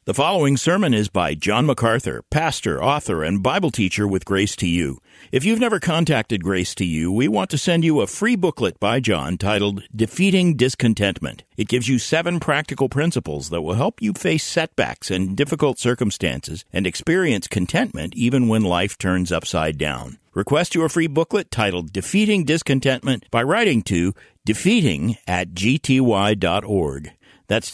The following sermon is by John MacArthur, pastor, author, and Bible teacher with Grace to You. If you've never contacted Grace to You, we want to send you a free booklet by John titled Defeating Discontentment. It gives you 7 practical principles that will help you face setbacks and difficult circumstances and experience contentment even when life turns upside down. Request your free booklet titled Defeating Discontentment by writing to defeating@gty.org. That's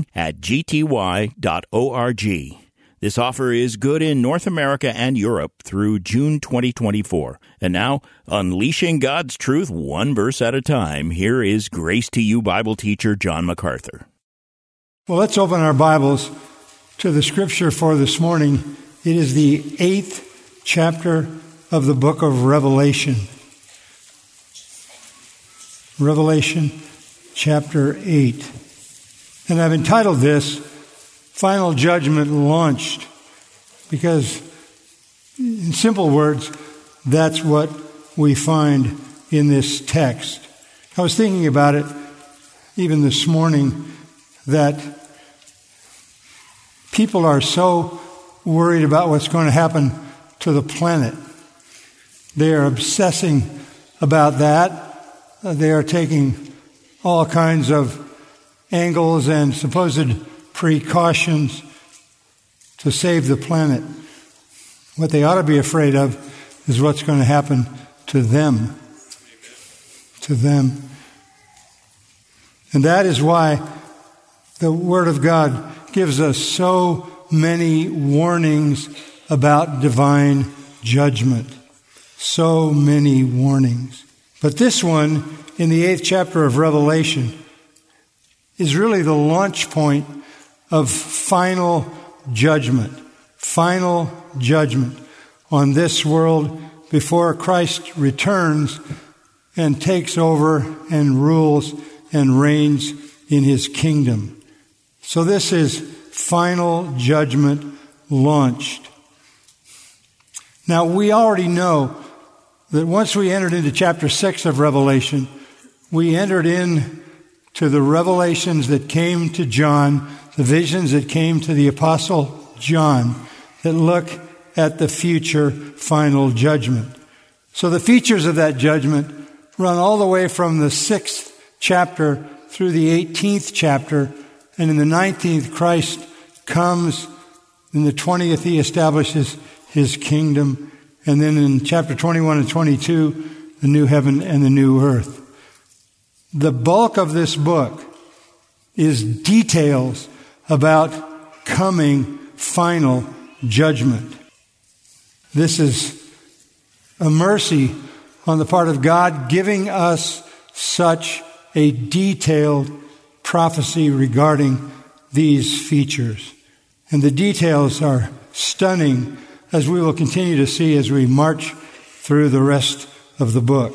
defeating@gty.org. This offer is good in North America and Europe through June 2024. And now, unleashing God's truth one verse at a time, here is Grace to You Bible teacher John MacArthur. Well, let's open our Bibles to the scripture for this morning. It is the 8th chapter of the book of Revelation. Revelation chapter 8. And I've entitled this, Final Judgment Launched, because in simple words, that's what we find in this text. I was thinking about it even this morning, that people are so worried about what's going to happen to the planet. They are obsessing about that. They are taking all kinds of angles and supposed precautions to save the planet. What they ought to be afraid of is what's going to happen to them. To them. And that is why the Word of God gives us so many warnings about divine judgment. So many warnings. But this one, in the 8th chapter of Revelation, is really the launch point of final judgment on this world before Christ returns and takes over and rules and reigns in His kingdom. So this is final judgment launched. Now, we already know that once we entered into chapter 6 of Revelation, we entered in to the revelations that came to John, the visions that came to the Apostle John, that look at the future final judgment. So the features of that judgment run all the way from the 6th chapter through the 18th chapter, and in the 19th, Christ comes. In the 20th, He establishes His kingdom, and then in chapter 21 and 22, the new heaven and the new earth. The bulk of this book is details about coming final judgment. This is a mercy on the part of God giving us such a detailed prophecy regarding these features. And the details are stunning, as we will continue to see as we march through the rest of the book.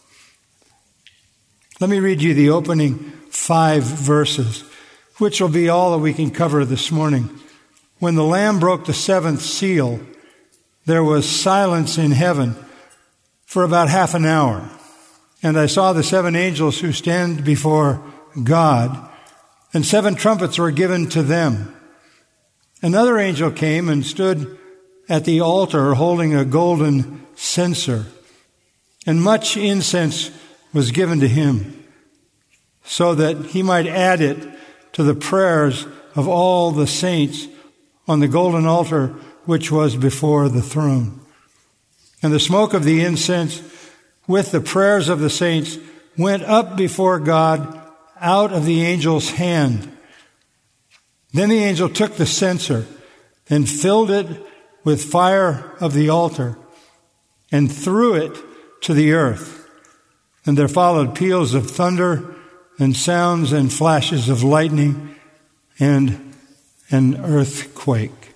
Let me read you the opening 5 verses, which will be all that we can cover this morning. When the Lamb broke the 7th seal, there was silence in heaven for about half an hour. And I saw the 7 angels who stand before God, and 7 trumpets were given to them. Another angel came and stood at the altar holding a golden censer, and much incense was given to him, so that he might add it to the prayers of all the saints on the golden altar which was before the throne. And the smoke of the incense with the prayers of the saints went up before God out of the angel's hand. Then the angel took the censer and filled it with fire of the altar and threw it to the earth. And there followed peals of thunder and sounds and flashes of lightning and an earthquake.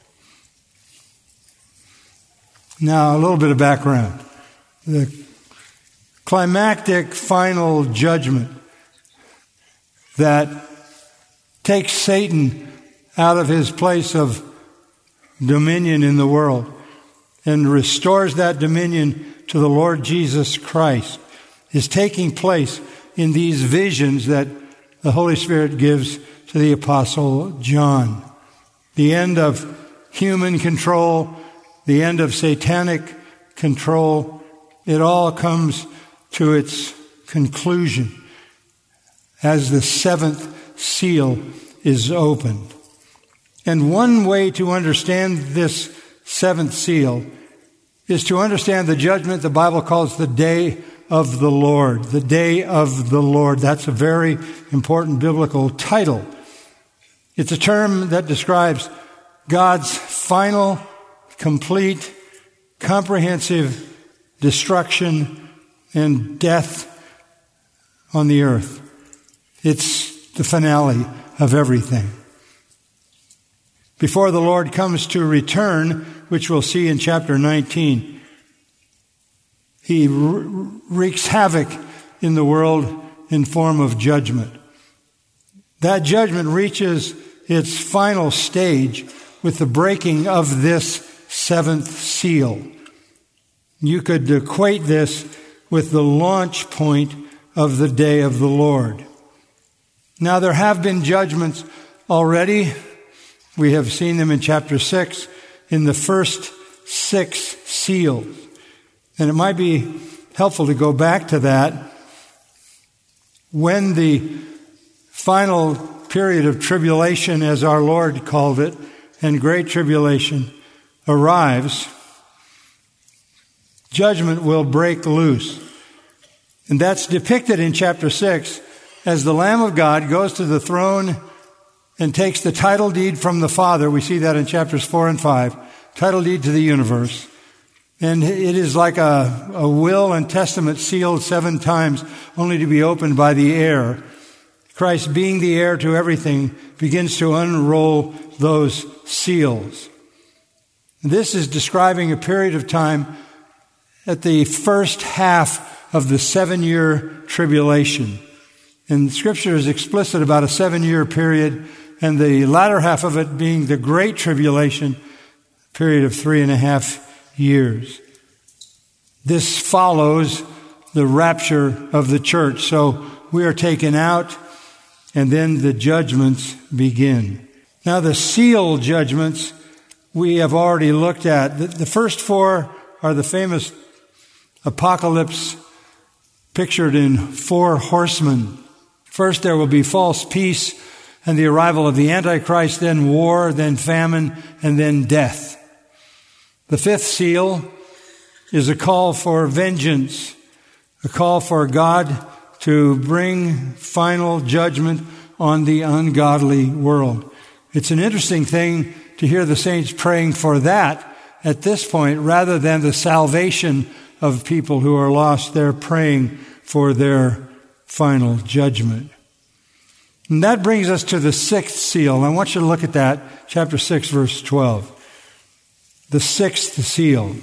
Now, a little bit of background. The climactic final judgment that takes Satan out of his place of dominion in the world and restores that dominion to the Lord Jesus Christ is taking place in these visions that the Holy Spirit gives to the Apostle John. the end of human control, the end of satanic control. It all comes to its conclusion as the seventh seal is opened. And one way to understand this seventh seal is to understand the judgment the Bible calls the day of the Lord. The day of the Lord. That's a very important biblical title. It's a term that describes God's final, complete, comprehensive destruction and death on the earth. It's the finale of everything. Before the Lord comes to return, which we'll see in chapter 19, He wreaks havoc in the world in form of judgment. That judgment reaches its final stage with the breaking of this seventh seal. You could equate this with the launch point of the day of the Lord. Now, there have been judgments already. We have seen them in chapter 6 in the first 6 seals. And it might be helpful to go back to that. When the final period of tribulation, as our Lord called it, and great tribulation arrives, judgment will break loose. And that's depicted in chapter 6 as the Lamb of God goes to the throne and takes the title deed from the Father. We see that in chapters 4 and 5. Title deed to the universe. And it is like a will and testament sealed 7 times, only to be opened by the heir. Christ, being the heir to everything, begins to unroll those seals. This is describing a period of time at the first half of the 7-year tribulation. And Scripture is explicit about a 7-year period, and the latter half of it being the Great Tribulation, period of 3.5 years. This follows the rapture of the church. So we are taken out, and then the judgments begin. Now, the seal judgments we have already looked at. The first 4 are the famous apocalypse pictured in 4 horsemen. First, there will be false peace and the arrival of the Antichrist, then war, then famine, and then death. The 5th seal is a call for vengeance, a call for God to bring final judgment on the ungodly world. It's an interesting thing to hear the saints praying for that at this point rather than the salvation of people who are lost. They're praying for their final judgment. And that brings us to the 6th seal. I want you to look at that, chapter 6, verse 12. The 6th seal.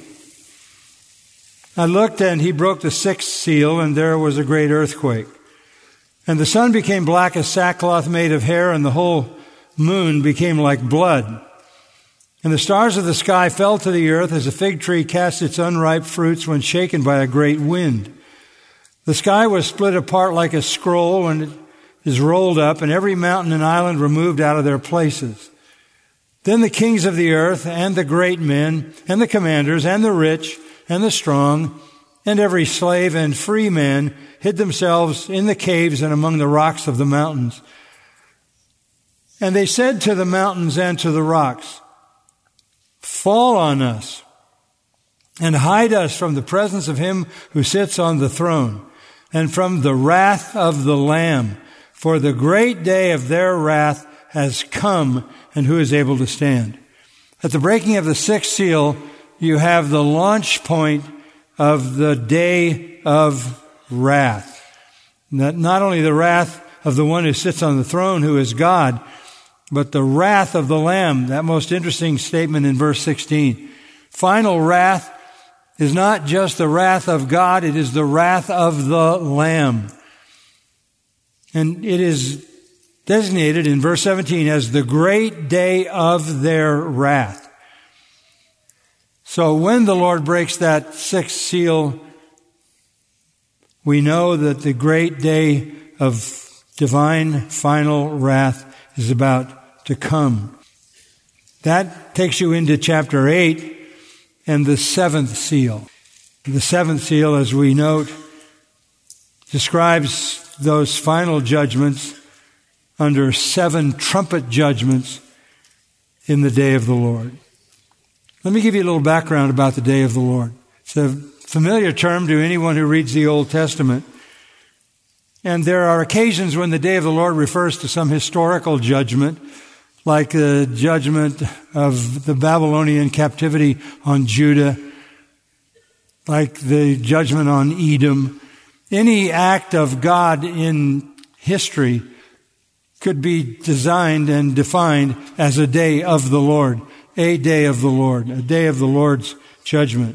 I looked, and he broke the 6th seal, and there was a great earthquake. And the sun became black as sackcloth made of hair, and the whole moon became like blood. And the stars of the sky fell to the earth as a fig tree casts its unripe fruits when shaken by a great wind. The sky was split apart like a scroll when it is rolled up, and every mountain and island removed out of their places. Then the kings of the earth, and the great men, and the commanders, and the rich, and the strong, and every slave and free man hid themselves in the caves and among the rocks of the mountains. And they said to the mountains and to the rocks, "Fall on us, and hide us from the presence of him who sits on the throne, and from the wrath of the Lamb. For the great day of their wrath has come, and who is able to stand?" At the breaking of the 6th seal, you have the launch point of the day of wrath. Not only the wrath of the one who sits on the throne, who is God, but the wrath of the Lamb. That most interesting statement in verse 16. Final wrath is not just the wrath of God, it is the wrath of the Lamb. And it is designated in verse 17 as the great day of their wrath. So when the Lord breaks that 6th seal, we know that the great day of divine final wrath is about to come. That takes you into chapter 8 and the seventh seal. The seventh seal, as we note, describes those final judgments under 7 trumpet judgments in the day of the Lord. Let me give you a little background about the day of the Lord. It's a familiar term to anyone who reads the Old Testament. And there are occasions when the day of the Lord refers to some historical judgment, like the judgment of the Babylonian captivity on Judah, like the judgment on Edom. Any act of God in history could be designed and defined as a day of the Lord, a day of the Lord, a day of the Lord's judgment.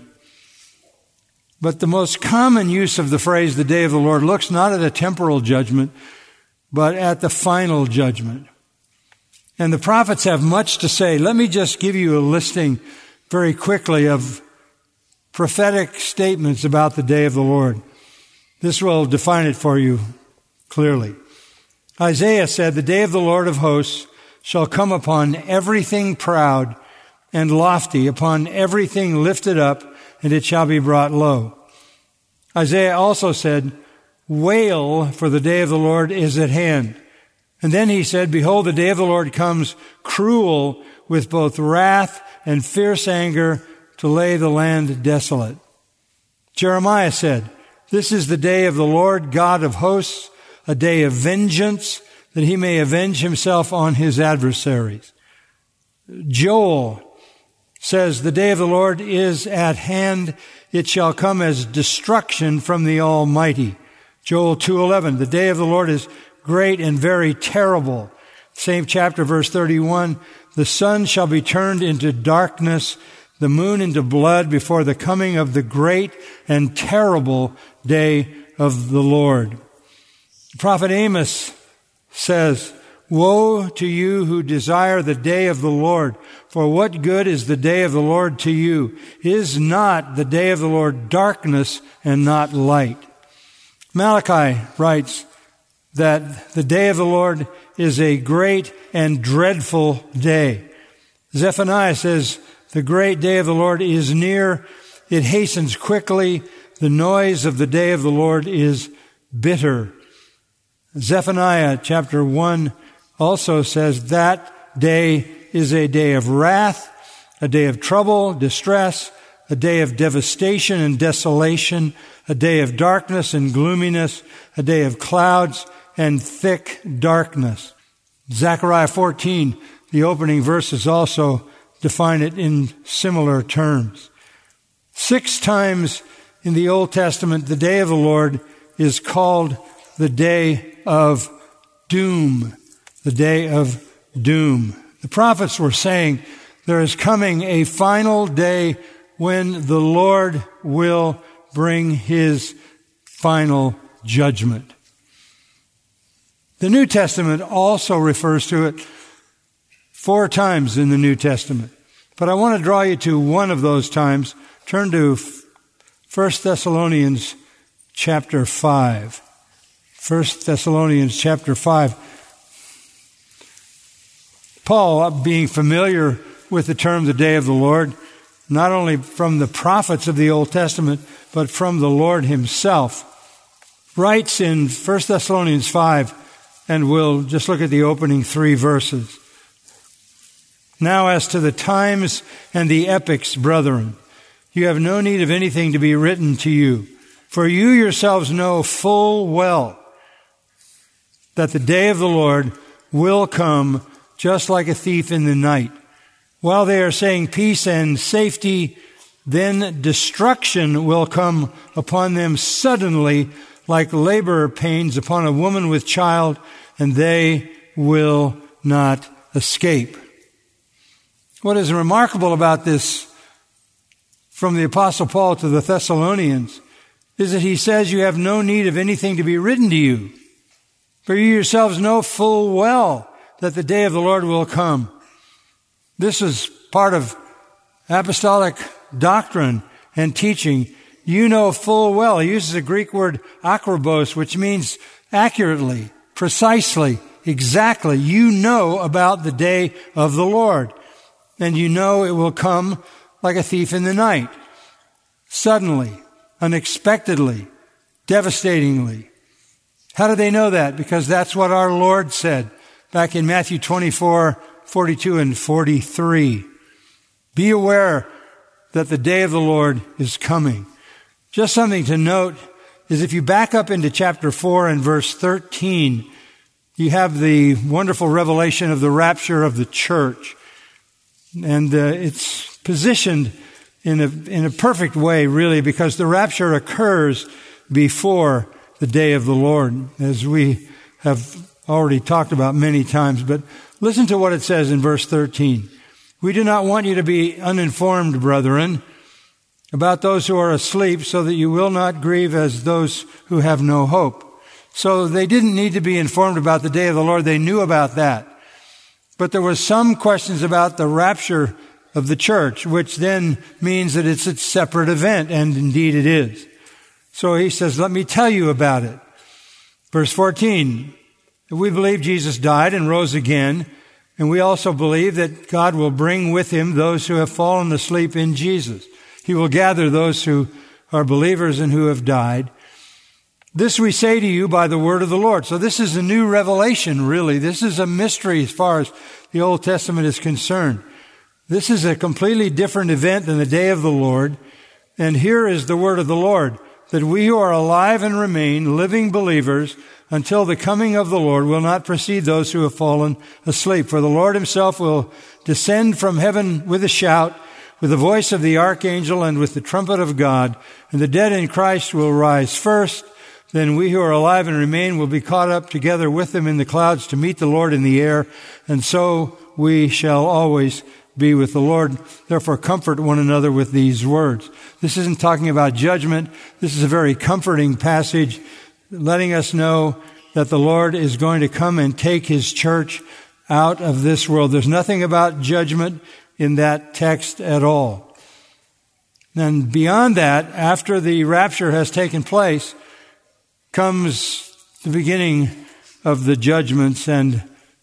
But the most common use of the phrase, the day of the Lord, looks not at a temporal judgment, but at the final judgment. And the prophets have much to say. Let me just give you a listing very quickly of prophetic statements about the day of the Lord. This will define it for you clearly. Isaiah said, "The day of the Lord of hosts shall come upon everything proud and lofty, upon everything lifted up, and it shall be brought low." Isaiah also said, "Wail, for the day of the Lord is at hand." And then he said, "Behold, the day of the Lord comes cruel with both wrath and fierce anger to lay the land desolate." Jeremiah said, "This is the day of the Lord God of hosts, a day of vengeance, that he may avenge himself on his adversaries." Joel says, "The day of the Lord is at hand. It shall come as destruction from the Almighty." Joel 2:11, "The day of the Lord is great and very terrible." Same chapter, verse 31, "The sun shall be turned into darkness, the moon into blood before the coming of the great and terrible day of the Lord." The prophet Amos says, "Woe to you who desire the day of the Lord, for what good is the day of the Lord to you? Is not the day of the Lord darkness and not light?" Malachi writes that the day of the Lord is a great and dreadful day. Zephaniah says, "The great day of the Lord is near. It hastens quickly. The noise of the day of the Lord is bitter." Zephaniah chapter 1 also says that day is a day of wrath, a day of trouble, distress, a day of devastation and desolation, a day of darkness and gloominess, a day of clouds and thick darkness. Zechariah 14, the opening verses also define it in similar terms. 6 times in the Old Testament, the day of the Lord is called the day of doom. The day of doom. The prophets were saying there is coming a final day when the Lord will bring his final judgment. The New Testament also refers to it 4 times in the New Testament. But I want to draw you to one of those times. Turn to 1 Thessalonians chapter 5. 1 Thessalonians chapter 5. Paul, being familiar with the term the day of the Lord, not only from the prophets of the Old Testament, but from the Lord himself, writes in 1 Thessalonians 5, and we'll just look at the opening 3 verses. "Now as to the times and the epochs, brethren, you have no need of anything to be written to you, for you yourselves know full well that the day of the Lord will come just like a thief in the night. While they are saying peace and safety, then destruction will come upon them suddenly like labor pains upon a woman with child, and they will not escape." What is remarkable about this from the Apostle Paul to the Thessalonians is that he says you have no need of anything to be written to you, for you yourselves know full well that the day of the Lord will come. This is part of apostolic doctrine and teaching. You know full well. He uses a Greek word akrobos, which means accurately, precisely, exactly. You know about the day of the Lord. and you know it will come like a thief in the night, suddenly, unexpectedly, devastatingly. How do they know that? Because that's what our Lord said back in Matthew 24:42 and 43. Be aware that the day of the Lord is coming. Just something to note is if you back up into chapter 4 and verse 13, you have the wonderful revelation of the rapture of the church. And it's positioned in a perfect way, really, because the rapture occurs before the day of the Lord, as we have already talked about many times. But listen to what it says in verse 13. We do not want you to be uninformed, brethren, about those who are asleep, so that you will not grieve as those who have no hope. So they didn't need to be informed about the day of the Lord. They knew about that. But there were some questions about the rapture of the church, which then means that it's a separate event, and indeed it is. So he says, let me tell you about it. Verse 14, we believe Jesus died and rose again, and we also believe that God will bring with him those who have fallen asleep in Jesus. He will gather those who are believers and who have died. This we say to you by the word of the Lord. So this is a new revelation, really. This is a mystery as far as the Old Testament is concerned. This is a completely different event than the day of the Lord. And here is the word of the Lord, that we who are alive and remain living believers until the coming of the Lord will not precede those who have fallen asleep. For the Lord himself will descend from heaven with a shout, with the voice of the archangel, and with the trumpet of God. And the dead in Christ will rise first. Then we who are alive and remain will be caught up together with them in the clouds to meet the Lord in the air. And so we shall always be with the Lord. Therefore, comfort one another with these words. This isn't talking about judgment. This is a very comforting passage, letting us know that the Lord is going to come and take his church out of this world. There's nothing about judgment in that text at all. And beyond that, after the rapture has taken place, comes the beginning of the judgments, and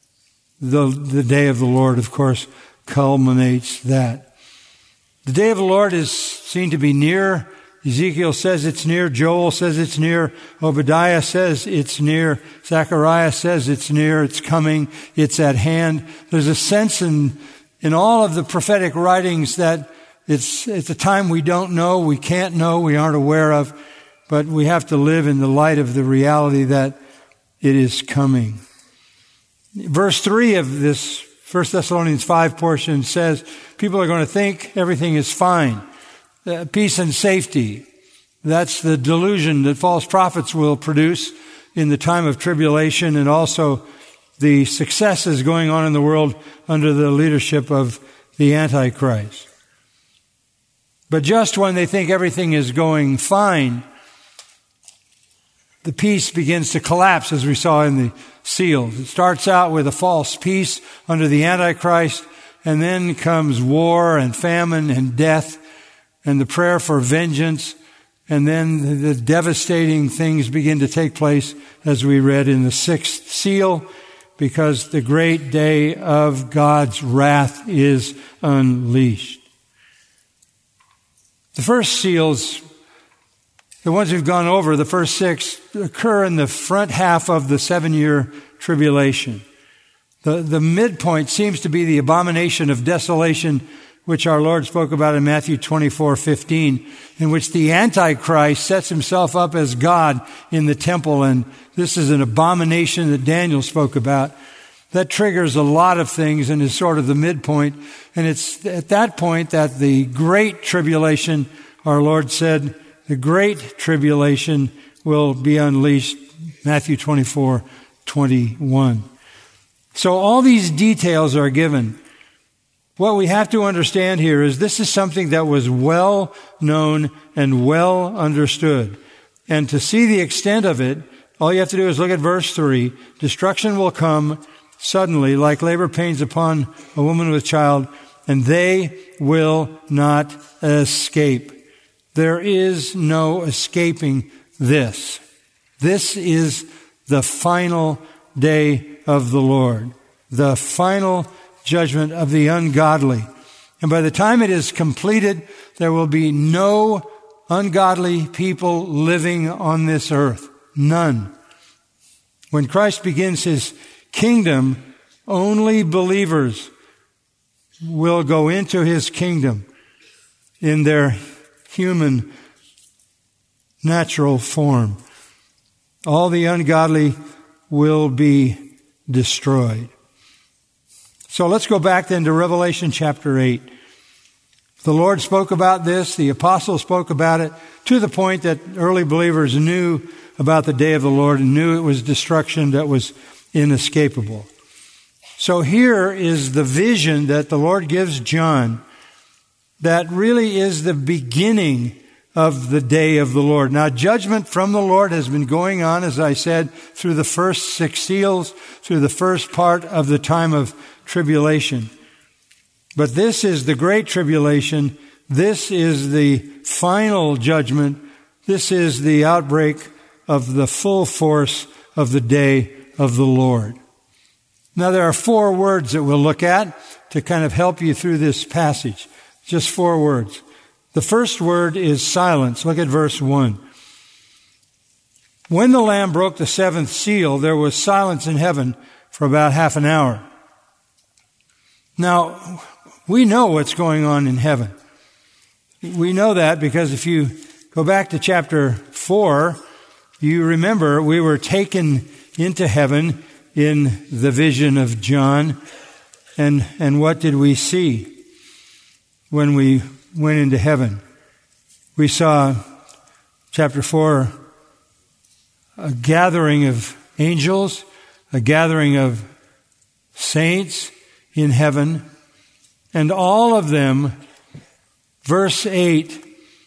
the day of the Lord, of course, culminates that. The day of the Lord is seen to be near. Ezekiel says it's near. Joel says it's near. Obadiah says it's near. Zechariah says it's near. It's coming. It's at hand. There's a sense in all of the prophetic writings that it's a time we don't know, we can't know, we aren't aware of, but we have to live in the light of the reality that it is coming. Verse 3 of this 1 Thessalonians 5 portion says people are going to think everything is fine. Peace and safety. That's the delusion that false prophets will produce in the time of tribulation, and also the successes going on in the world under the leadership of the Antichrist. But just when they think everything is going fine, the peace begins to collapse, as we saw in the seals. It starts out with a false peace under the Antichrist, and then comes war and famine and death and the prayer for vengeance, and then the devastating things begin to take place, as we read in the 6th seal, because the great day of God's wrath is unleashed. The first seals, the ones we've gone over, the first 6, occur in the front half of the 7-year tribulation. The midpoint seems to be the abomination of desolation, which our Lord spoke about in Matthew 24:15, in which the Antichrist sets himself up as God in the temple, and this is an abomination that Daniel spoke about. That triggers a lot of things and is sort of the midpoint. And it's at that point that the great tribulation, our Lord said, the great tribulation will be unleashed, Matthew 24:21. So all these details are given. What we have to understand here is this is something that was well known and well understood. And to see the extent of it, all you have to do is look at verse 3. Destruction will come suddenly, like labor pains upon a woman with child, and they will not escape. There is no escaping this. This is the final day of the Lord, the final judgment of the ungodly. And by the time it is completed, there will be no ungodly people living on this earth. None. When Christ begins his kingdom, only believers will go into his kingdom in their human, natural form. All the ungodly will be destroyed. So let's go back then to Revelation chapter 8. The Lord spoke about this. The apostles spoke about it to the point that early believers knew about the day of the Lord and knew it was destruction that was inescapable. So here is the vision that the Lord gives John that really is the beginning of the day of the Lord. Now, judgment from the Lord has been going on, as I said, through the first 6 seals, through the first part of the time of tribulation. But this is the great tribulation. This is the final judgment. This is the outbreak of the full force of the day of the Lord. Now, there are 4 words that we'll look at to kind of help you through this passage. Just 4 words. The first word is silence. Look at verse 1. When the Lamb broke the 7th seal, there was silence in heaven for about half an hour. Now, we know what's going on in heaven. We know that because if you go back to chapter 4, you remember we were taken into heaven in the vision of John. And what did we see when we went into heaven? We saw, chapter 4, a gathering of angels, a gathering of saints in heaven, and all of them, verse 8,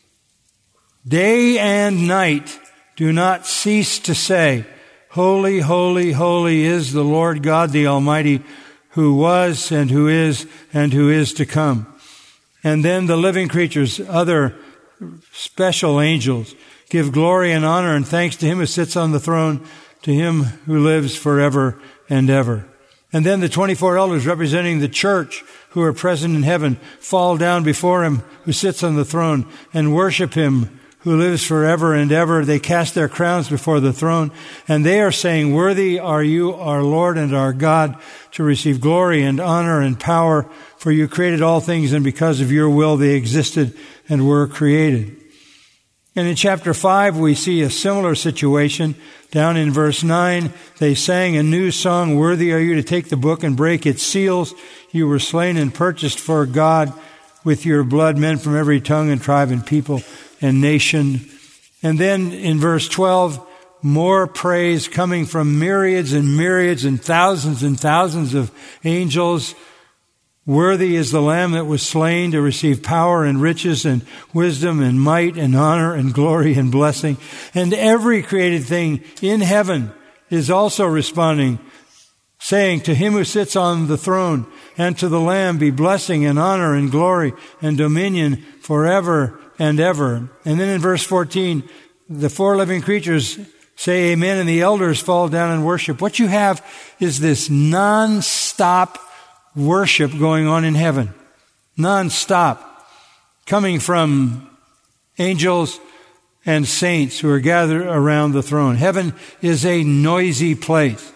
day and night do not cease to say, Holy, holy, holy is the Lord God the Almighty, who was and who is to come. And then the living creatures, other special angels, give glory and honor and thanks to him who sits on the throne, to him who lives forever and ever. And then the 24 elders representing the church who are present in heaven fall down before him who sits on the throne and worship him who lives forever and ever. They cast their crowns before the throne, and they are saying, Worthy are you, our Lord and our God, to receive glory and honor and power, for you created all things, and because of your will they existed and were created. And in chapter 5, we see a similar situation. Down in verse 9, they sang a new song, Worthy are you to take the book and break its seals. You were slain and purchased for God with your blood men from every tongue and tribe and people and nation. And then in verse 12, more praise coming from myriads and thousands of angels. Worthy is the Lamb that was slain to receive power and riches and wisdom and might and honor and glory and blessing. And every created thing in heaven is also responding, saying, To him who sits on the throne and to the Lamb be blessing and honor and glory and dominion forever and ever. And then in verse 14, the 4 living creatures say amen, and the elders fall down and worship. What you have is this non-stop worship going on in heaven. Non-stop. Coming from angels and saints who are gathered around the throne. Heaven is a noisy place.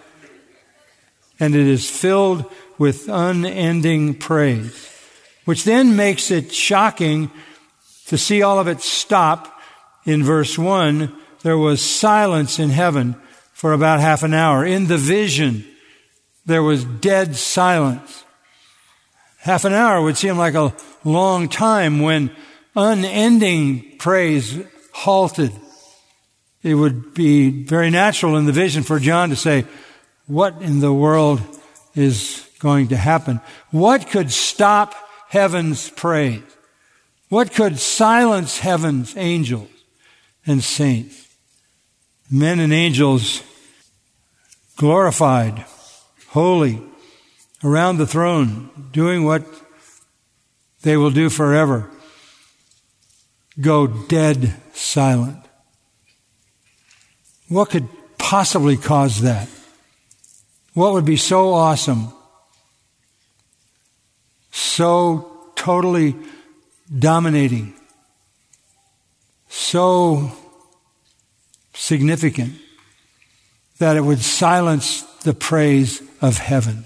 And it is filled with unending praise. Which then makes it shocking to see all of it stop. In verse 1, there was silence in heaven for about half an hour. In the vision, there was dead silence. Half an hour would seem like a long time when unending praise halted. It would be very natural in the vision for John to say, what in the world is going to happen? What could stop heaven's praise? What could silence heaven's angels and saints? Men and angels glorified, holy, around the throne, doing what they will do forever, go dead silent. What could possibly cause that? What would be so awesome, so totally dominating, so significant that it would silence the praise of heaven?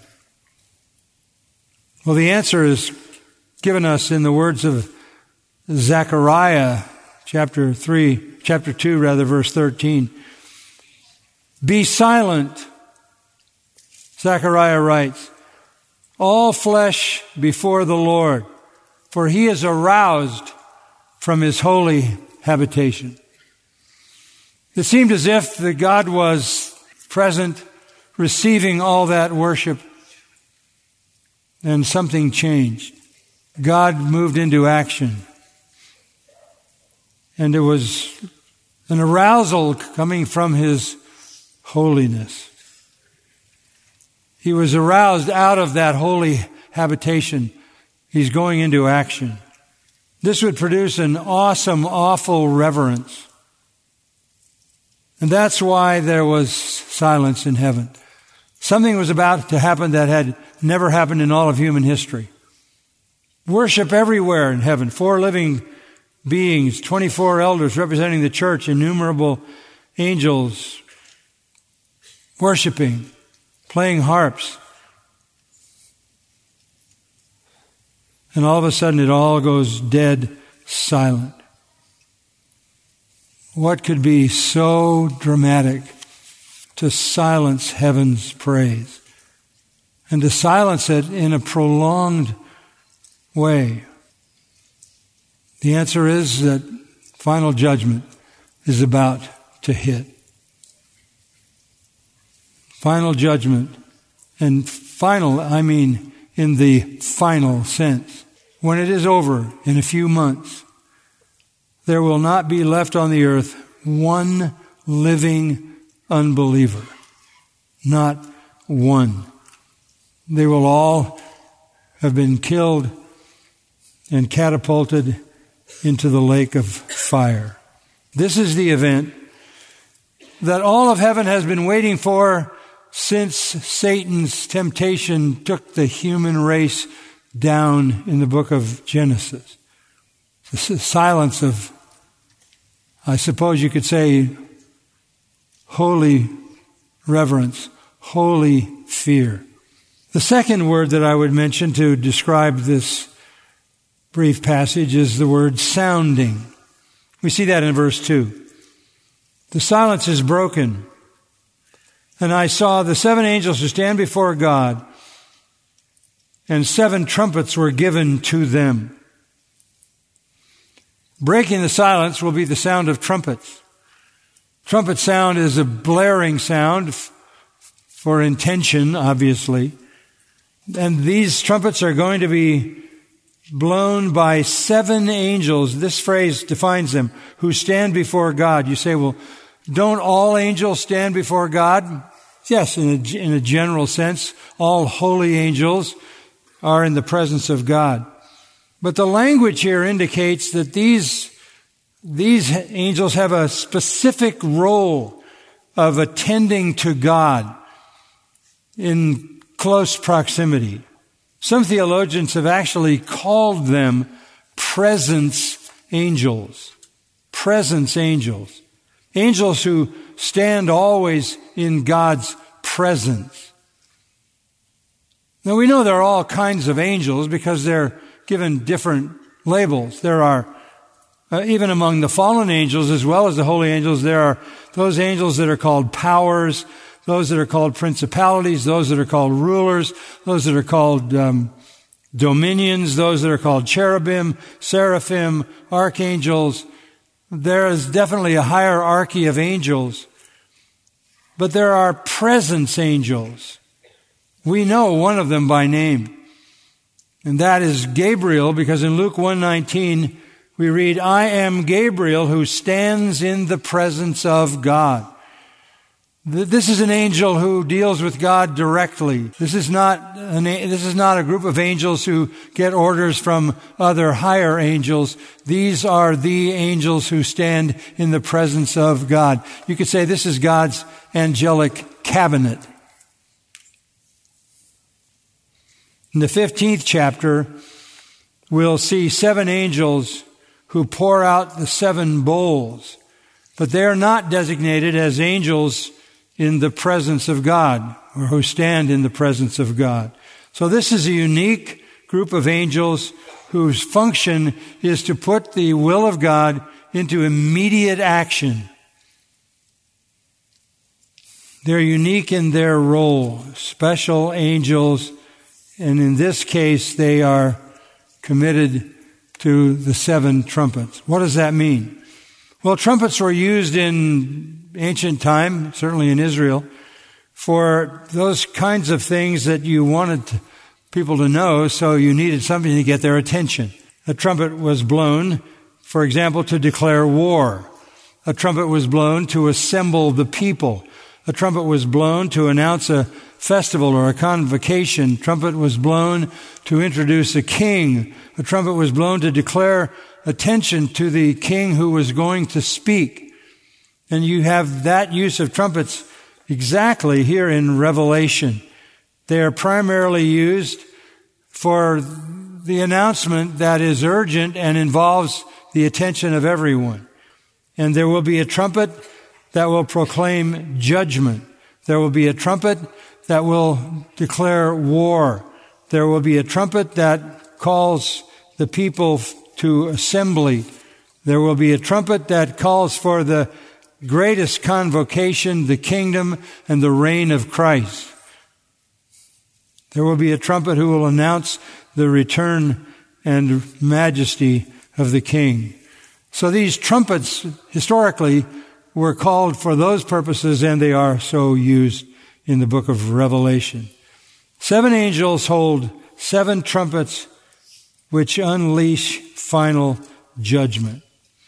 Well, the answer is given us in the words of Zechariah chapter 2, verse 13. Be silent, Zechariah writes, all flesh before the Lord, for he is aroused from his holy habitation. It seemed as if that God was present, receiving all that worship, and something changed. God moved into action. And it was an arousal coming from his holiness. He was aroused out of that holy habitation. He's going into action. This would produce an awesome, awful reverence. And that's why there was silence in heaven. Something was about to happen that had never happened in all of human history. Worship everywhere in heaven. 4 living beings, 24 elders representing the church, innumerable angels worshiping, playing harps. And all of a sudden it all goes dead silent. What could be so dramatic to silence heaven's praise? And to silence it in a prolonged way. The answer is that final judgment is about to hit. Final judgment. And final, I mean in the final sense. When it is over in a few months, there will not be left on the earth one living unbeliever. Not one. They will all have been killed and catapulted into the lake of fire. This is the event that all of heaven has been waiting for since Satan's temptation took the human race down in the book of Genesis. The silence of, I suppose you could say, holy reverence, holy fear. The second word that I would mention to describe this brief passage is the word sounding. We see that in verse 2. The silence is broken. And I saw the 7 angels who stand before God, and 7 trumpets were given to them. Breaking the silence will be the sound of trumpets. Trumpet sound is a blaring sound for intention, obviously. And these trumpets are going to be blown by 7 angels. This phrase defines them, who stand before God. You say, well, don't all angels stand before God? Yes, in a general sense, all holy angels are in the presence of God. But the language here indicates that these angels have a specific role of attending to God in close proximity. Some theologians have actually called them presence angels. Presence angels. Angels who stand always in God's presence. Now we know there are all kinds of angels because they're given different labels. There are, even among the fallen angels as well as the holy angels, there are those angels that are called powers, those that are called principalities, those that are called rulers, those that are called dominions, those that are called cherubim, seraphim, archangels. There is definitely a hierarchy of angels. But there are presence angels. We know one of them by name. And that is Gabriel, because in Luke 1:19 we read, I am Gabriel who stands in the presence of God. This is an angel who deals with God directly. This is not a group of angels who get orders from other higher angels. These are the angels who stand in the presence of God. You could say this is God's angelic cabinet. In the 15th chapter we'll see 7 angels who pour out the 7 bowls. But they are not designated as angels in the presence of God, or who stand in the presence of God. So this is a unique group of angels whose function is to put the will of God into immediate action. They're unique in their role, special angels, and in this case they are committed to the 7 trumpets. What does that mean? Well, trumpets were used in ancient time, certainly in Israel, for those kinds of things that you wanted people to know, so you needed something to get their attention. A trumpet was blown, for example, to declare war. A trumpet was blown to assemble the people. A trumpet was blown to announce a festival or a convocation. A trumpet was blown to introduce a king. A trumpet was blown to declare attention to the king who was going to speak. And you have that use of trumpets exactly here in Revelation. They are primarily used for the announcement that is urgent and involves the attention of everyone. And there will be a trumpet that will proclaim judgment. There will be a trumpet that will declare war. There will be a trumpet that calls the people to assembly. There will be a trumpet that calls for the greatest convocation, the kingdom and the reign of Christ. There will be a trumpet who will announce the return and majesty of the King. So these trumpets historically were called for those purposes, and they are so used in the book of Revelation. 7 angels hold 7 trumpets which unleash final judgment.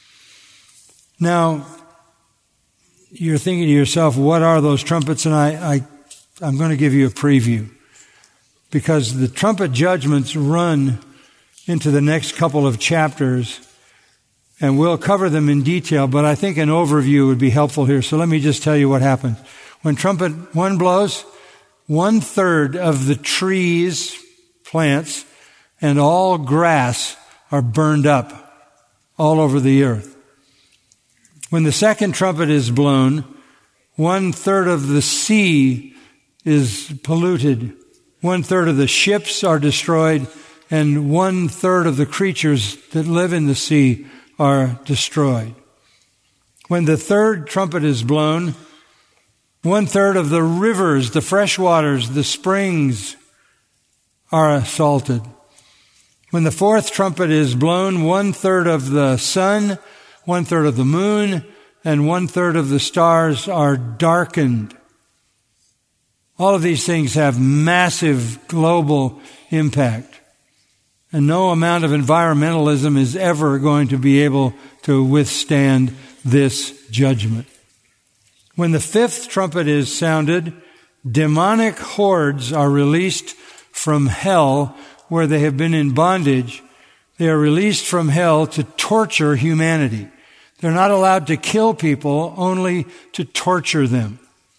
Now, you're thinking to yourself, what are those trumpets? And I'm going to give you a preview, because the trumpet judgments run into the next couple of chapters, and we'll cover them in detail, but I think an overview would be helpful here. So let me just tell you what happens. When trumpet 1 blows, 1/3 of the trees, plants, and all grass are burned up all over the earth. When the second trumpet is blown, 1/3 of the sea is polluted. 1/3 of the ships are destroyed, and 1/3 of the creatures that live in the sea are destroyed. When the third trumpet is blown, 1/3 of the rivers, the fresh waters, the springs are assaulted. When the fourth trumpet is blown, 1/3 of the sun, 1/3 of the moon, and 1/3 of the stars are darkened. All of these things have massive global impact. And no amount of environmentalism is ever going to be able to withstand this judgment. When the fifth trumpet is sounded, demonic hordes are released from hell where they have been in bondage. They are released from hell to torture humanity. They're not allowed to kill people, only to torture them.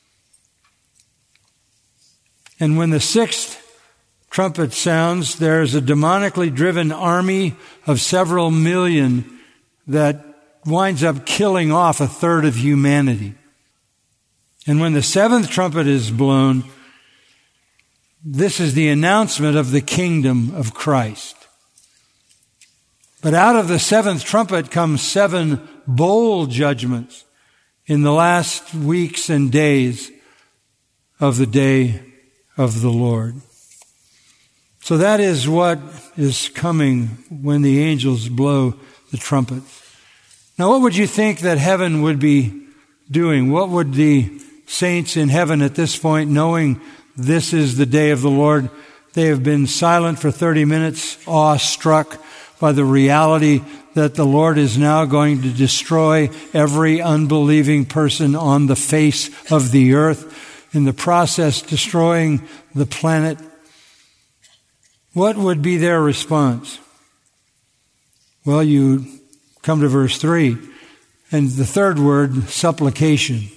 And when the sixth trumpet sounds, there is a demonically driven army of several million that winds up killing off 1/3 of humanity. And when the seventh trumpet is blown, this is the announcement of the kingdom of Christ. But out of the seventh trumpet comes 7 bowl judgments in the last weeks and days of the day of the Lord. So that is what is coming when the angels blow the trumpets. Now, what would you think that heaven would be doing? What would the saints in heaven at this point, knowing this is the day of the Lord, they have been silent for 30 minutes, awestruck by the reality that the Lord is now going to destroy every unbelieving person on the face of the earth, in the process destroying the planet. What would be their response? Well, you come to verse 3, and the third word, supplication.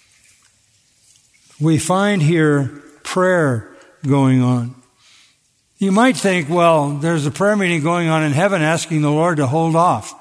We find here prayer going on. You might think, well, there's a prayer meeting going on in heaven asking the Lord to hold off.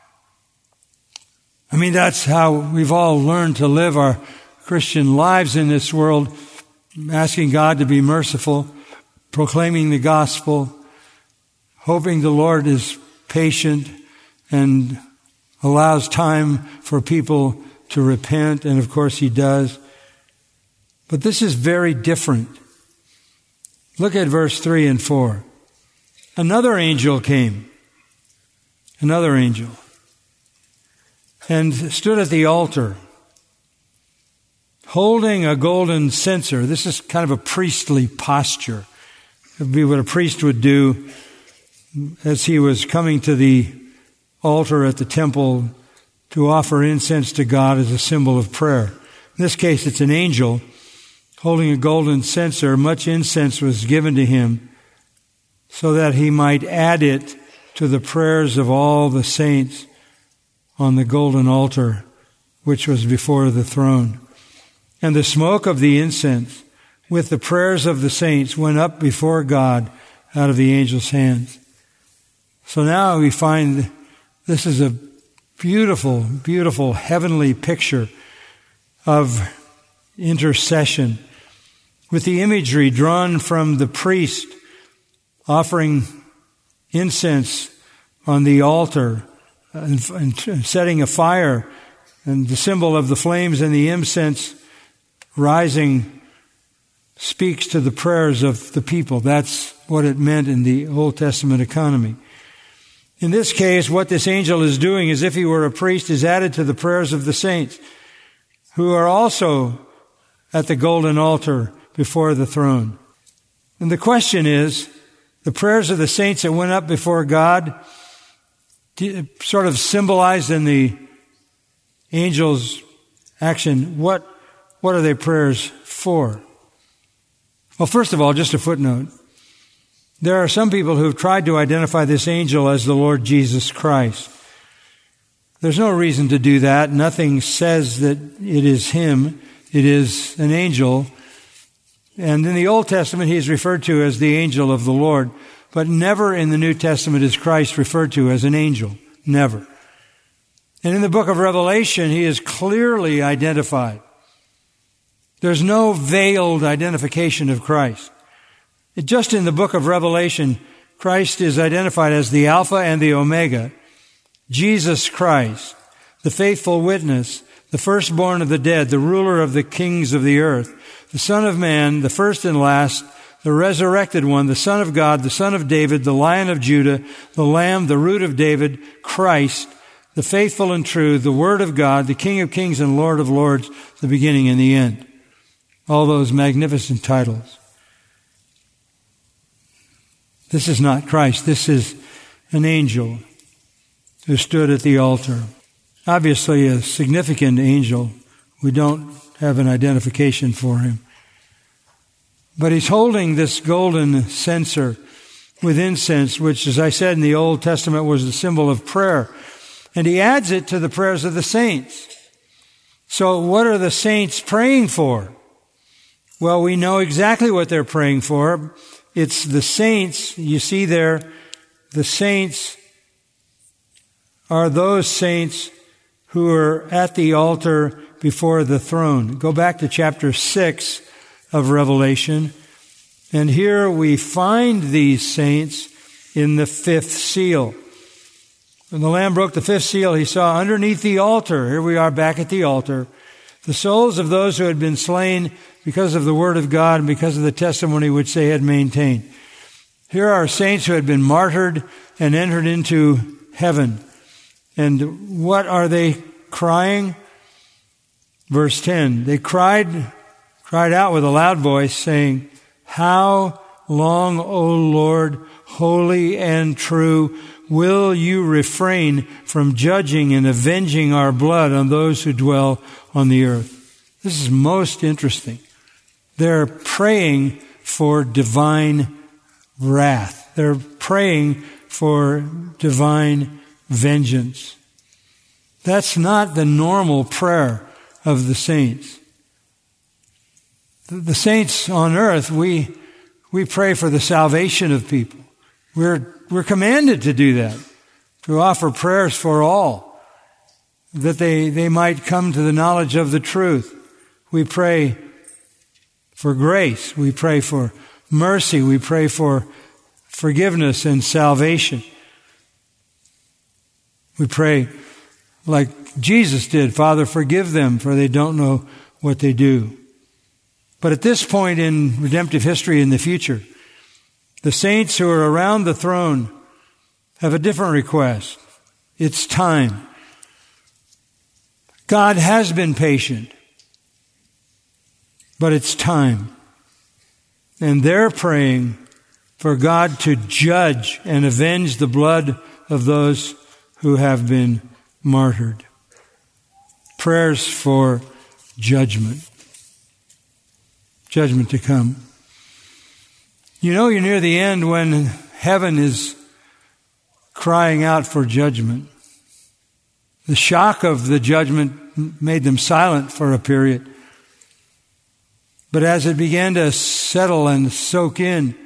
I mean, that's how we've all learned to live our Christian lives in this world, asking God to be merciful, proclaiming the gospel, hoping the Lord is patient and allows time for people to repent, and of course He does. But this is very different. Look at verse 3 and 4. Another angel came. Another angel. And stood at the altar, holding a golden censer. This is kind of a priestly posture. It would be what a priest would do as he was coming to the altar at the temple to offer incense to God as a symbol of prayer. In this case, it's an angel holding a golden censer. Much incense was given to him so that he might add it to the prayers of all the saints on the golden altar, which was before the throne. And the smoke of the incense with the prayers of the saints went up before God out of the angel's hands. So now we find this is a beautiful, beautiful heavenly picture of intercession with the imagery drawn from the priest offering incense on the altar and setting a fire, and the symbol of the flames and the incense rising speaks to the prayers of the people. That's what it meant in the Old Testament economy. In this case, what this angel is doing, as if he were a priest, is added to the prayers of the saints, who are also at the golden altar before the throne. And the question is, the prayers of the saints that went up before God, sort of symbolized in the angel's action, what are their prayers for? Well, first of all, just a footnote. There are some people who have tried to identify this angel as the Lord Jesus Christ. There's no reason to do that. Nothing says that it is Him. It is an angel. And in the Old Testament, He is referred to as the angel of the Lord. But never in the New Testament is Christ referred to as an angel. Never. And in the book of Revelation, He is clearly identified. There's no veiled identification of Christ. Just in the book of Revelation, Christ is identified as the Alpha and the Omega, Jesus Christ, the faithful witness, the firstborn of the dead, the ruler of the kings of the earth, the Son of Man, the first and last, the resurrected one, the Son of God, the Son of David, the Lion of Judah, the Lamb, the Root of David, Christ, the faithful and true, the Word of God, the King of kings and Lord of lords, the beginning and the end. All those magnificent titles. This is not Christ. This is an angel who stood at the altar. Obviously a significant angel. We don't have an identification for him. But he's holding this golden censer with incense, which, as I said in the Old Testament, was the symbol of prayer. And he adds it to the prayers of the saints. So what are the saints praying for? Well, we know exactly what they're praying for. It's the saints, you see there, the saints are those saints who are at the altar before the throne. Go back to chapter 6 of Revelation, and here we find these saints in the fifth seal. When the Lamb broke the fifth seal, he saw underneath the altar, here we are back at the altar, the souls of those who had been slain because of the word of God and because of the testimony which they had maintained. Here are saints who had been martyred and entered into heaven. And what are they crying? Verse 10, they cried out with a loud voice, saying, "How long, O Lord, holy and true, will you refrain from judging and avenging our blood on those who dwell on the earth?" This is most interesting. They're praying for divine wrath. They're praying for divine vengeance. That's not the normal prayer of the saints. The saints on earth, we We pray for the salvation of people. We're commanded to do that, to offer prayers for all, that they might come to the knowledge of the truth. We pray for grace. We pray for mercy. We pray for forgiveness and salvation. We pray like Jesus did, Father, forgive them, for they don't know what they do. But at this point in redemptive history in the future, the saints who are around the throne have a different request. It's time. God has been patient, but it's time. And they're praying for God to judge and avenge the blood of those who have been martyred. Prayers for judgment. Judgment to come. You know you're near the end when heaven is crying out for judgment. The shock of the judgment made them silent for a period. But as it began to settle and soak in,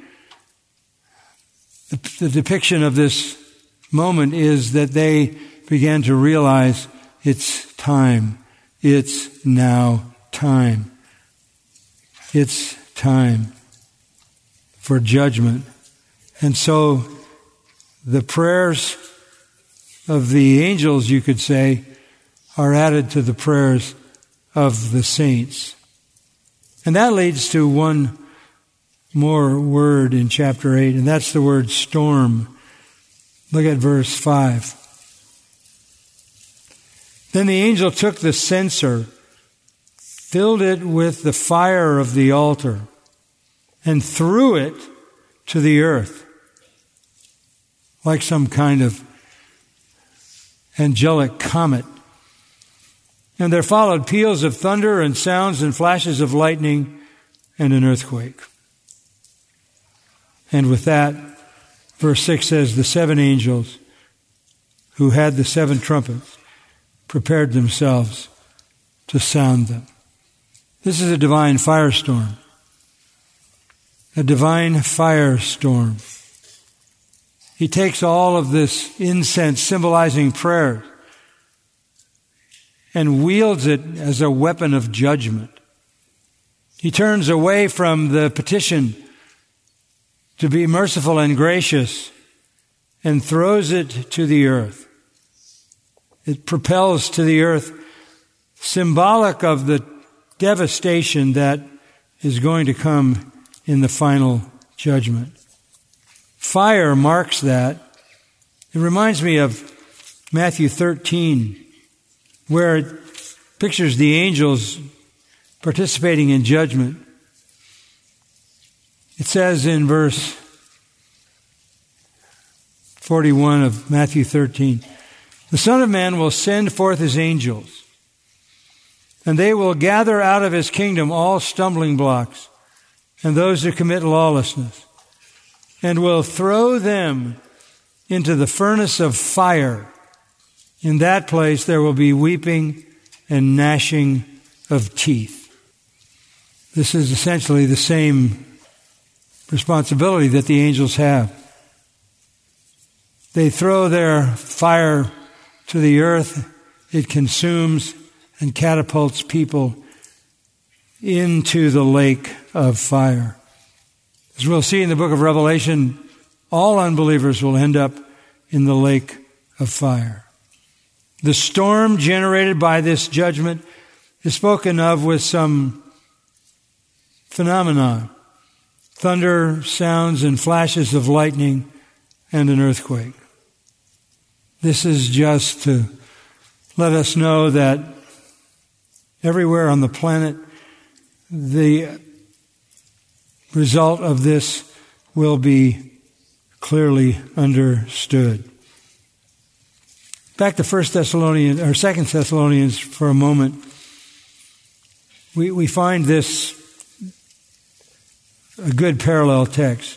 the depiction of this moment is that they began to realize it's time. It's now time. It's time for judgment. And so the prayers of the angels, you could say, are added to the prayers of the saints. And that leads to one more word in chapter 8, and that's the word storm. Look at verse 5. Then the angel took the censer, filled it with the fire of the altar, and threw it to the earth, like some kind of angelic comet. And there followed peals of thunder and sounds and flashes of lightning and an earthquake. And with that, verse 6 says, the 7 angels who had the 7 trumpets prepared themselves to sound them. This is a divine firestorm. A divine firestorm. He takes all of this incense symbolizing prayer and wields it as a weapon of judgment. He turns away from the petition to be merciful and gracious and throws it to the earth. It propels to the earth, symbolic of the devastation that is going to come in the final judgment. Fire marks that. It reminds me of Matthew 13, where it pictures the angels participating in judgment. It says in verse 41 of Matthew 13, the Son of Man will send forth his angels, and they will gather out of his kingdom all stumbling blocks and those who commit lawlessness, and will throw them into the furnace of fire. In that place there will be weeping and gnashing of teeth. This is essentially the same responsibility that the angels have. They throw their fire to the earth. It consumes and catapults people into the lake of fire. As we'll see in the book of Revelation, all unbelievers will end up in the lake of fire. The storm generated by this judgment is spoken of with some phenomena: thunder, sounds, and flashes of lightning, and an earthquake. This is just to let us know that everywhere on the planet, the result of this will be clearly understood. Back to 2 Thessalonians for a moment. We find this a good parallel text.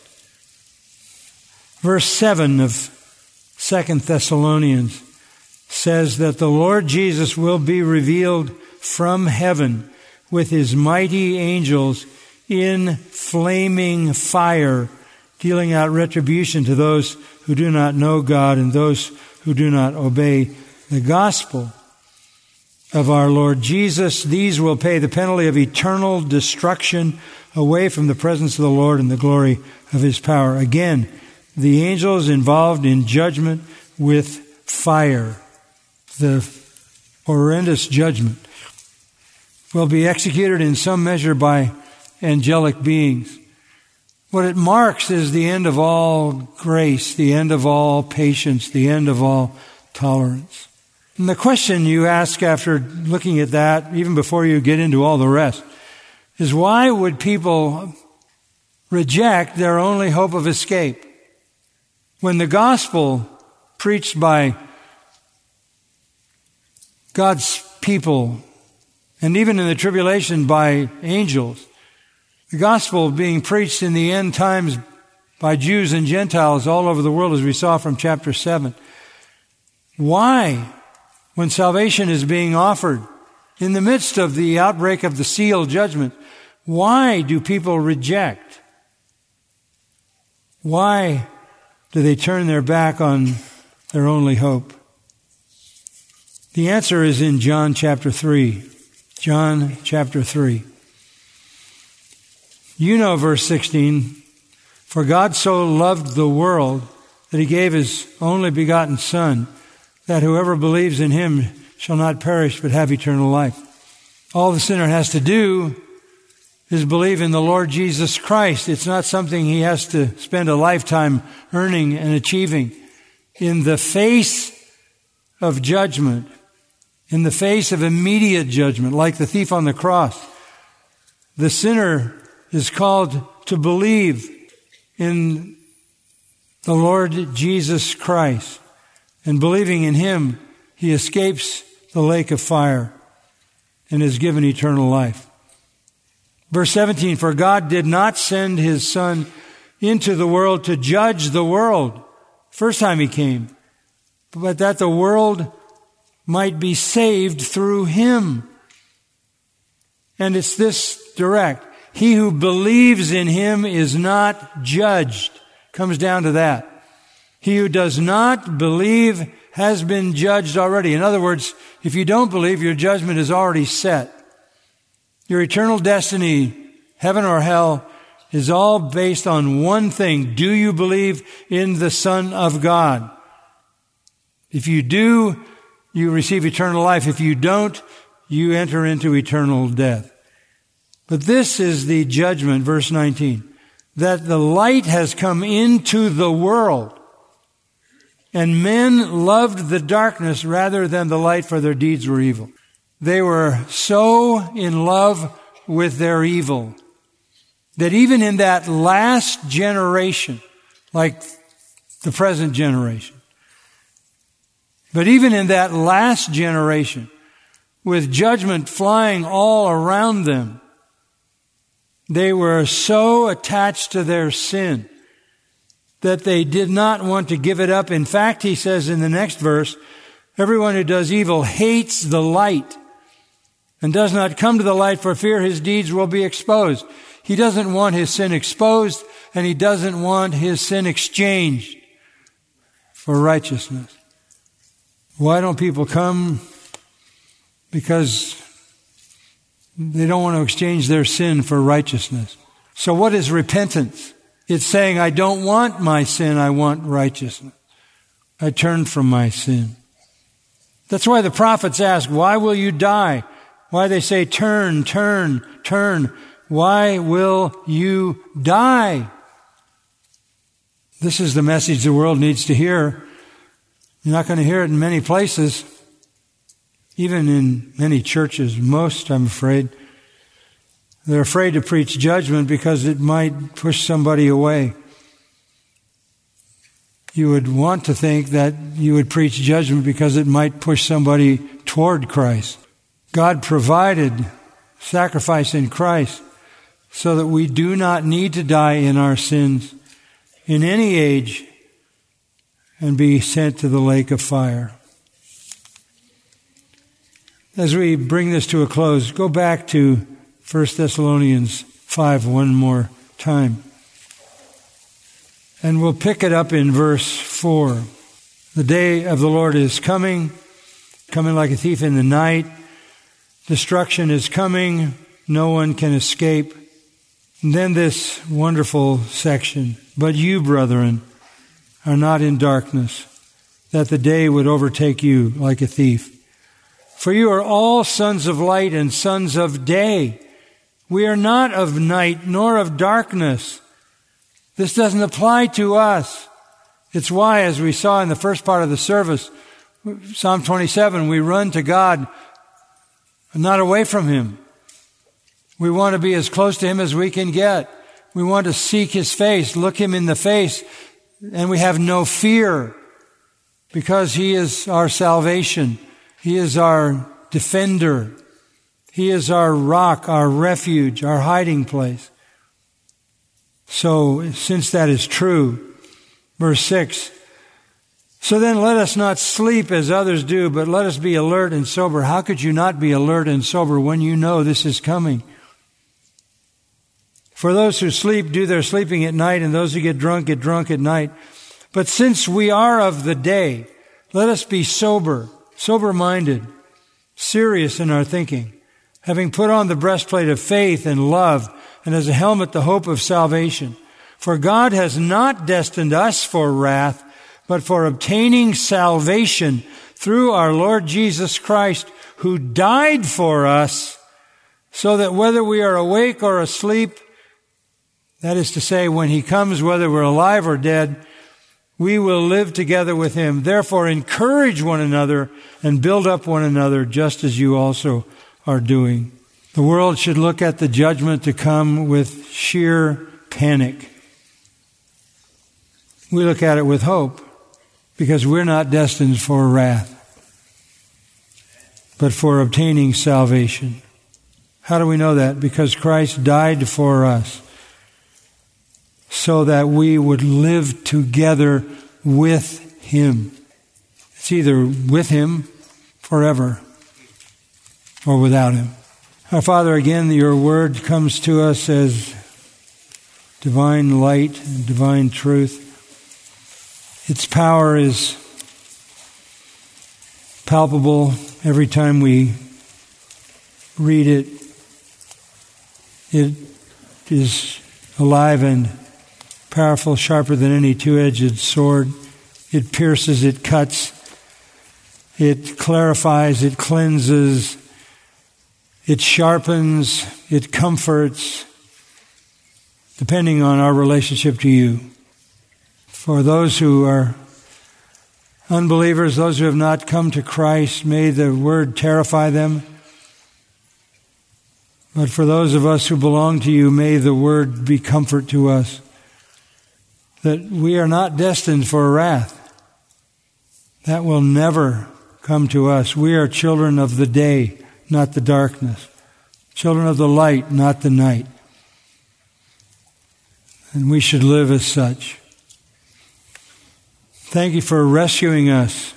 Verse 7 of 2 Thessalonians says that the Lord Jesus will be revealed from heaven with his mighty angels in flaming fire, dealing out retribution to those who do not know God and those who do not obey the gospel of our Lord Jesus. These will pay the penalty of eternal destruction away from the presence of the Lord and the glory of His power. Again, the angels involved in judgment with fire. The horrendous judgment will be executed in some measure by angelic beings. What it marks is the end of all grace, the end of all patience, the end of all tolerance. And the question you ask after looking at that, even before you get into all the rest, is why would people reject their only hope of escape? When the gospel preached by God's people, and even in the tribulation by angels, the gospel being preached in the end times by Jews and Gentiles all over the world, as we saw from chapter 7. Why, when salvation is being offered in the midst of the outbreak of the seal judgment, why do people reject? Why do they turn their back on their only hope? The answer is in John chapter 3. John chapter 3. You know verse 16, for God so loved the world that He gave His only begotten Son, that whoever believes in Him shall not perish but have eternal life. All the sinner has to do is believe in the Lord Jesus Christ. It's not something he has to spend a lifetime earning and achieving. In the face of judgment, in the face of immediate judgment, like the thief on the cross, the sinner is called to believe in the Lord Jesus Christ. And believing in Him, he escapes the lake of fire and is given eternal life. Verse 17, for God did not send His Son into the world to judge the world, first time He came, but that the world might be saved through Him. And it's this direct. He who believes in Him is not judged. Comes down to that. He who does not believe has been judged already. In other words, if you don't believe, your judgment is already set. Your eternal destiny, heaven or hell, is all based on one thing. Do you believe in the Son of God? If you do, you receive eternal life. If you don't, you enter into eternal death. But this is the judgment, verse 19, that the light has come into the world, and men loved the darkness rather than the light, for their deeds were evil. They were so in love with their evil that even in that last generation, like the present generation, but even in that last generation, with judgment flying all around them, they were so attached to their sin that they did not want to give it up. In fact, he says in the next verse, everyone who does evil hates the light and does not come to the light for fear his deeds will be exposed. He doesn't want his sin exposed, and he doesn't want his sin exchanged for righteousness. Why don't people come? Because they don't want to exchange their sin for righteousness. So what is repentance? It's saying, I don't want my sin, I want righteousness. I turn from my sin. That's why the prophets ask, why will you die? Why they say, turn, turn, turn. Why will you die? This is the message the world needs to hear. You're not going to hear it in many places, even in many churches. Most, I'm afraid. They're afraid to preach judgment because it might push somebody away. You would want to think that you would preach judgment because it might push somebody toward Christ. God provided sacrifice in Christ so that we do not need to die in our sins in any age and be sent to the lake of fire. As we bring this to a close, go back to 1 Thessalonians 5 one more time. And we'll pick it up in verse 4. The day of the Lord is coming like a thief in the night. Destruction is coming. No one can escape. And then this wonderful section. But you, brethren, are not in darkness, that the day would overtake you like a thief. For you are all sons of light and sons of day. We are not of night nor of darkness. This doesn't apply to us. It's why, as we saw in the first part of the service, Psalm 27, we run to God, not away from Him. We want to be as close to Him as we can get. We want to seek His face, look Him in the face, and we have no fear because He is our salvation. He is our defender. He is our rock, our refuge, our hiding place. So, since that is true, verse 6, so then let us not sleep as others do, but let us be alert and sober. How could you not be alert and sober when you know this is coming? For those who sleep do their sleeping at night, and those who get drunk at night. But since we are of the day, let us be sober-minded, serious in our thinking, having put on the breastplate of faith and love, and as a helmet the hope of salvation. For God has not destined us for wrath, but for obtaining salvation through our Lord Jesus Christ, who died for us, so that whether we are awake or asleep, that is to say, when He comes, whether we're alive or dead, we will live together with Him. Therefore, encourage one another and build up one another, just as you also are doing. The world should look at the judgment to come with sheer panic. We look at it with hope, because we're not destined for wrath, but for obtaining salvation. How do we know that? Because Christ died for us, so that we would live together with Him. It's either with Him forever or without Him. Our Father, again, Your Word comes to us as divine light and divine truth. Its power is palpable every time we read it. It is alive and powerful, sharper than any two-edged sword. It pierces, it cuts, it clarifies, it cleanses, it sharpens, it comforts, depending on our relationship to You. For those who are unbelievers, those who have not come to Christ, may the Word terrify them. But for those of us who belong to You, may the Word be comfort to us, that we are not destined for wrath. That will never come to us. We are children of the day, not the darkness. Children of the light, not the night. And we should live as such. Thank You for rescuing us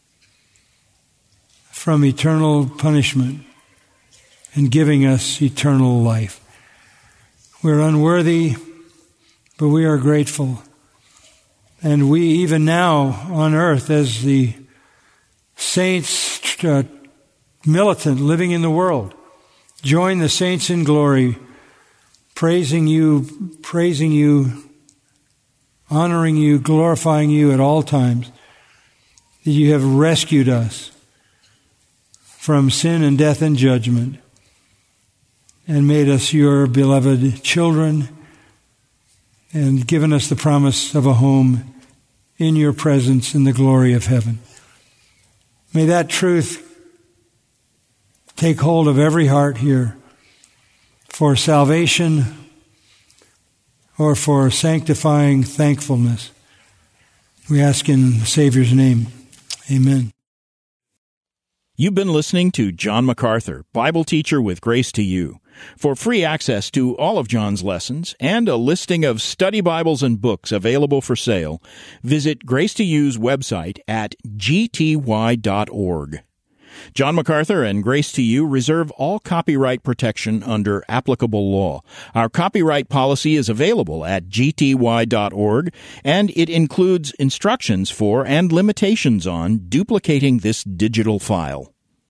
from eternal punishment and giving us eternal life. We're unworthy, but we are grateful. And we, even now on earth, as the saints militant living in the world, join the saints in glory, praising you, honoring You, glorifying You at all times, that You have rescued us from sin and death and judgment and made us Your beloved children and given us the promise of a home in Your presence in the glory of heaven. May that truth take hold of every heart here for salvation or for sanctifying thankfulness. We ask in the Savior's name. Amen. You've been listening to John MacArthur, Bible teacher with Grace to You. For free access to all of John's lessons and a listing of study Bibles and books available for sale, visit Grace to You's website at gty.org. John MacArthur and Grace to You reserve all copyright protection under applicable law. Our copyright policy is available at gty.org, and it includes instructions for and limitations on duplicating this digital file.